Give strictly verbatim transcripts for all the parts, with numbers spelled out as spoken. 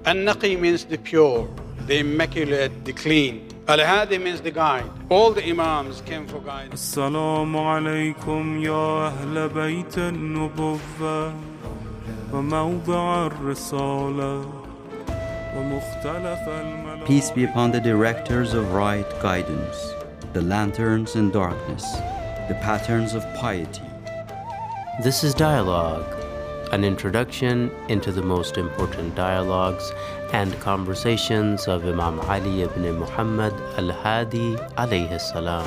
An-Naqi means the pure, the immaculate, the clean. Al-Hadi means the guide. All the Imams came for guidance. Assalamu alaykum ya ahl bayt an-nubuwwah wa mawdi' ar-risalah wa mukhtalaf al-malak. Peace be upon the directors of right guidance, the lanterns in darkness, the patterns of piety. This is Dialogue, an introduction into the most important dialogues and conversations of Imam Ali ibn Muhammad al-Hadi alayhi salam.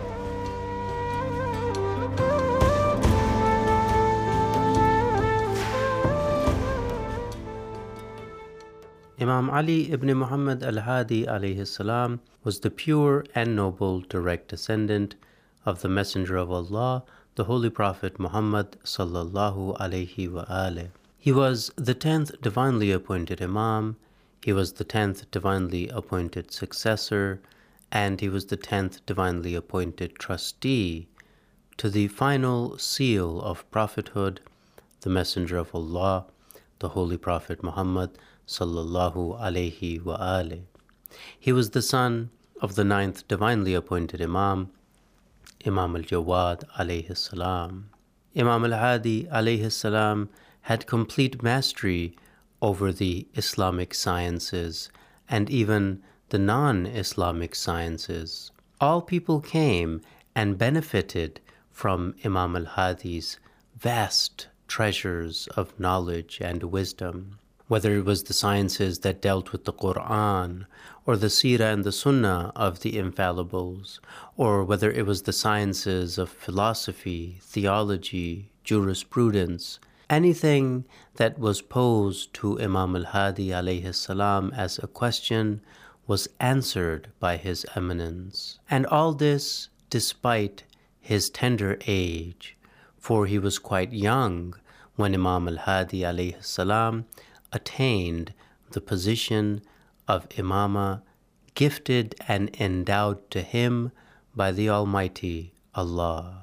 Imam Ali ibn Muhammad al-Hadi alayhi salam was the pure and noble direct descendant of the Messenger of Allah, the Holy Prophet Muhammad sallallahu alayhi wa alih. He was the tenth divinely appointed Imam, he was the tenth divinely appointed successor, and he was the tenth divinely appointed trustee to the final seal of prophethood, the Messenger of Allah, the Holy Prophet Muhammad sallallahu alayhi wa alih. He was the son of the ninth divinely appointed Imam, Imam al-Jawad alayhi salam. Imam al-Hadi alayhi salam had complete mastery over the Islamic sciences and even the non-Islamic sciences. All people came and benefited from Imam al-Hadi's vast treasures of knowledge and wisdom. Whether it was the sciences that dealt with the Quran, or the Seerah and the Sunnah of the infallibles, or whether it was the sciences of philosophy, theology, jurisprudence, anything that was posed to Imam al-Hadi alayhi salam as a question was answered by His Eminence. And all this despite his tender age, for he was quite young when Imam al-Hadi alayhi salam attained the position of Imama, gifted and endowed to him by the Almighty Allah.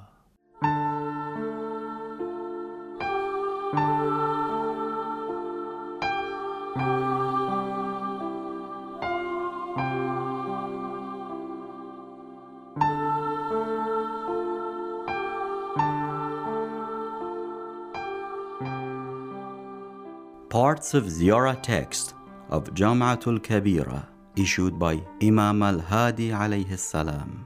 Parts of Ziyarah text of Jam'atul Kabira issued by Imam al-Hadi alayhi salam.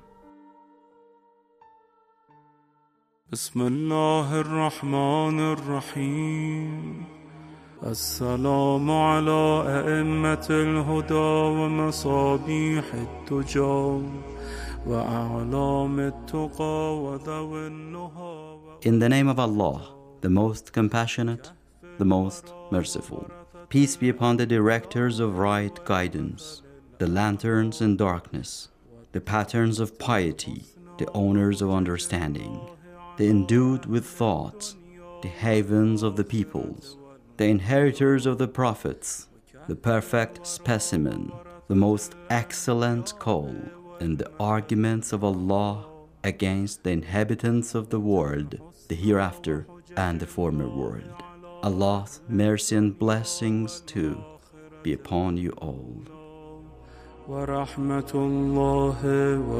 Bismillah ar-Rahman ar-Rahim. Assalamu ala a'immat al-huda wa masabih al-tuja wa a'lam al-tuqa wa dhaw al-nuha. In the name of Allah, the most compassionate, the most merciful. Peace be upon the directors of right guidance, the lanterns in darkness, the patterns of piety, the owners of understanding, the endued with thought, the havens of the peoples, the inheritors of the prophets, the perfect specimen, the most excellent call in the arguments of Allah against the inhabitants of the world, the hereafter and the former world. Allah's mercy and blessings too be upon you all. Wa rahmatullahi wa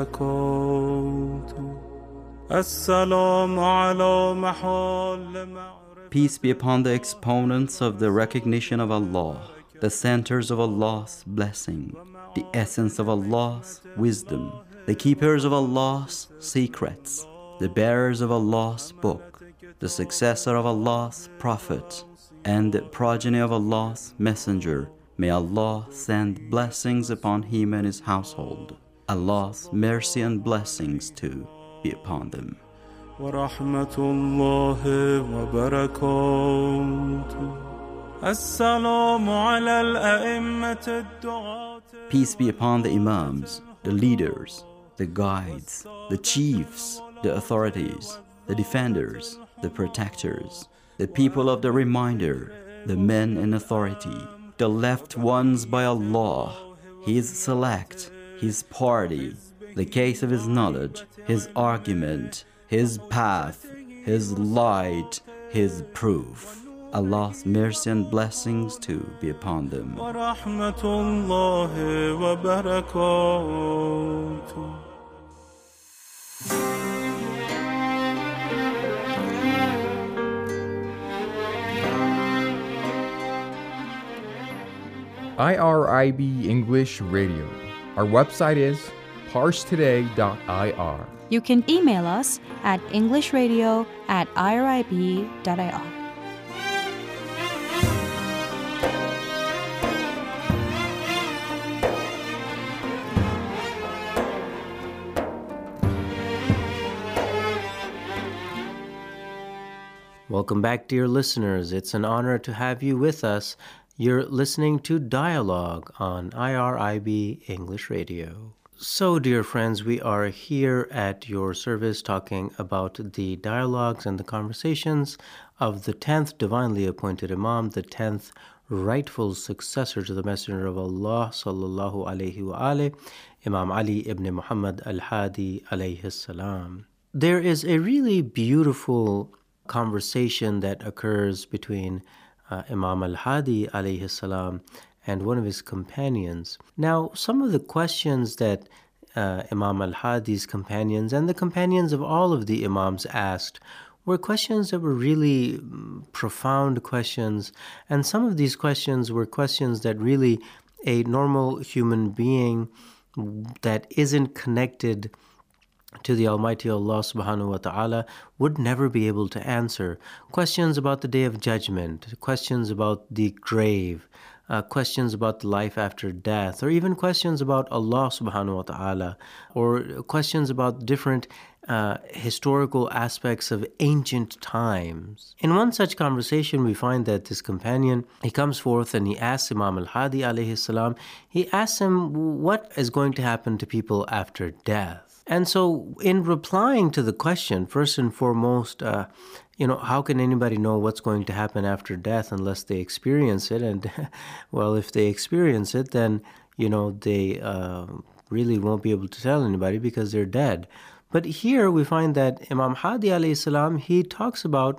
barakatuh. Assalamu ala mahal. Peace be upon the exponents of the recognition of Allah, the centers of Allah's blessing, the essence of Allah's wisdom, the keepers of Allah's secrets, the bearers of Allah's book, the successor of Allah's prophet, and the progeny of Allah's messenger. May Allah send blessings upon him and his household. Allah's mercy and blessings too be upon them. Wa rahmatullahi wa barakatuh. Assalamu ala al-a'immat ad-du'at. Peace be upon the imams, the leaders, the guides, the chiefs, the authorities, the defenders, the protectors, the people of the reminder, the men in authority, the left ones by Allah, His select, His party, the case of His knowledge, His argument, His path, His light, His proof. Allah's mercy and blessings too be upon them. ورحمة الله وبركاته. I R I B English Radio. Our website is parse today dot I R. You can email us at englishradio at irib dot I R. Welcome back, dear listeners. It's an honor to have you with us. You're listening to Dialogue on I R I B English Radio. So, dear friends, we are here at your service talking about the dialogues and the conversations of the tenth divinely appointed Imam, the tenth rightful successor to the Messenger of Allah, sallallahu alayhi wa alayhi, Imam Ali ibn Muhammad al-Hadi alayhi salam. There is a really beautiful conversation that occurs between uh, Imam al-Hadi alayhi salam and one of his companions. Now, some of the questions that uh, Imam al-Hadi's companions and the companions of all of the Imams asked were questions that were really profound questions, and some of these questions were questions that really a normal human being that isn't connected to the Almighty Allah subhanahu wa ta'ala would never be able to answer. Questions about the Day of Judgment, questions about the grave, uh, questions about life after death, or even questions about Allah subhanahu wa ta'ala, or questions about different uh, historical aspects of ancient times. In one such conversation, we find that this companion, he comes forth and he asks Imam al-Hadi alayhi salam, he asks him what is going to happen to people after death. And so in replying to the question, first and foremost, uh, you know, how can anybody know what's going to happen after death unless they experience it? And, well, if they experience it, then, you know, they uh, really won't be able to tell anybody because they're dead. But here we find that Imam Hadi alayhi salam, he talks about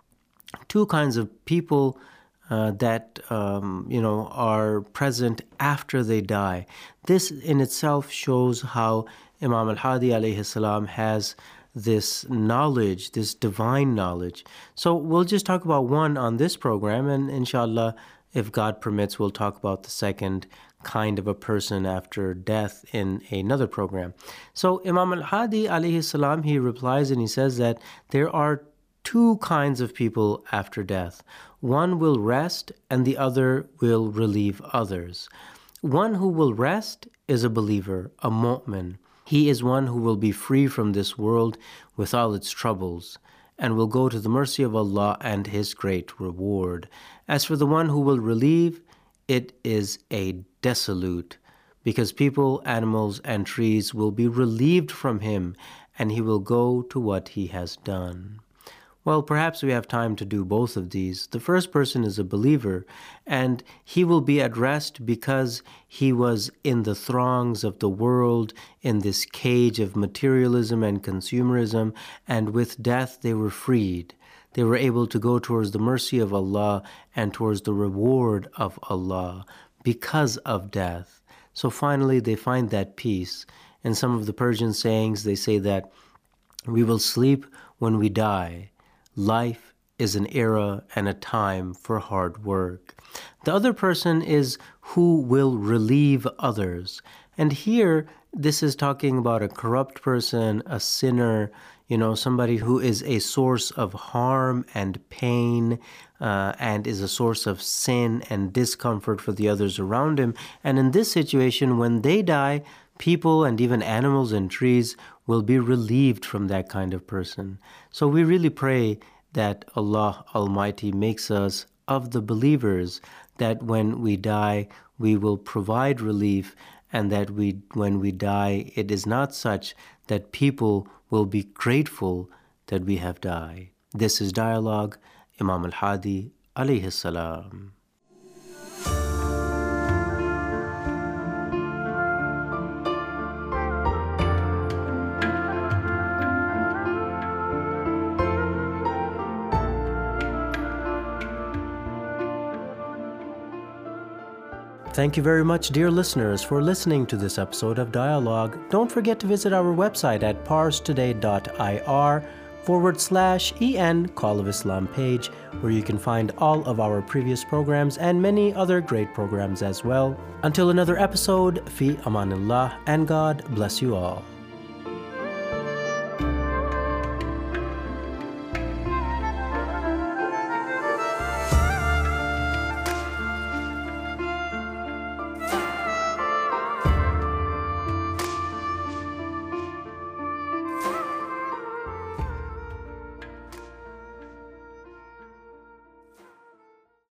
two kinds of people uh, that, um, you know, are present after they die. This in itself shows how Imam al-Hadi alayhi salam has this knowledge, this divine knowledge. So we'll just talk about one on this program, and inshallah, if God permits, we'll talk about the second kind of a person after death in another program. So Imam al-Hadi alayhi salam, he replies and he says that there are two kinds of people after death. One will rest and the other will relieve others. One who will rest is a believer, a mu'min. He is one who will be free from this world with all its troubles and will go to the mercy of Allah and His great reward. As for the one who will relieve, it is a desolate, because people, animals, and trees will be relieved from him, and he will go to what he has done. Well, perhaps we have time to do both of these. The first person is a believer, and he will be at rest because he was in the throngs of the world, in this cage of materialism and consumerism, and with death they were freed. They were able to go towards the mercy of Allah and towards the reward of Allah because of death. So finally they find that peace. In some of the Persian sayings, they say that we will sleep when we die. Life is an era and a time for hard work. The other person is who will relieve others. And here, this is talking about a corrupt person, a sinner, you know, somebody who is a source of harm and pain uh, and is a source of sin and discomfort for the others around him. And in this situation, when they die, people and even animals and trees will be relieved from that kind of person. So we really pray that Allah Almighty makes us of the believers, that when we die, we will provide relief, and that we, when we die, it is not such that people will be grateful that we have died. This is Dialogue, Imam al-Hadi alayhi salam. Thank you very much, dear listeners, for listening to this episode of Dialogue. Don't forget to visit our website at parstoday.ir forward slash en Call of Islam page, where you can find all of our previous programs and many other great programs as well. Until another episode, fi amanillah, and God bless you all.